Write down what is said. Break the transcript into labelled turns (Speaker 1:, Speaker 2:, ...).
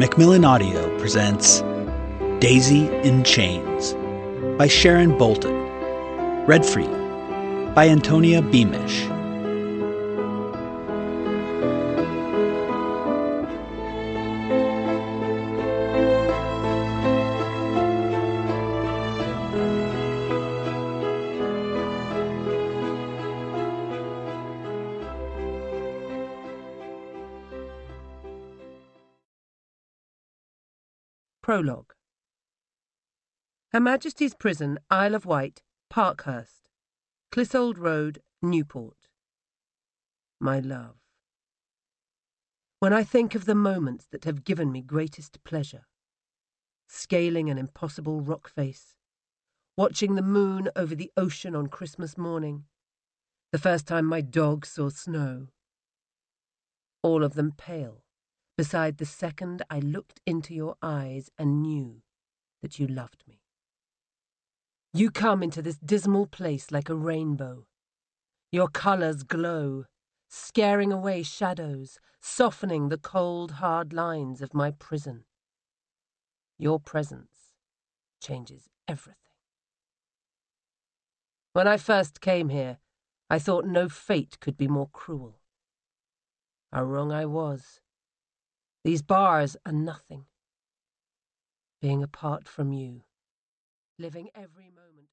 Speaker 1: Macmillan Audio presents Daisy in Chains by Sharon Bolton. Read for you by Antonia Beamish.
Speaker 2: Prologue. Her Majesty's Prison, Isle of Wight, Parkhurst, Clissold Road, Newport. My love. When I think of the moments that have given me greatest pleasure, scaling an impossible rock face, watching the moon over the ocean on Christmas morning, the first time my dog saw snow, all of them pale beside the second I looked into your eyes and knew that you loved me. You come into this dismal place like a rainbow. Your colours glow, scaring away shadows, softening the cold, hard lines of my prison. Your presence changes everything. When I first came here, I thought no fate could be more cruel. How wrong I was. These bars are nothing. Being apart from you, living every moment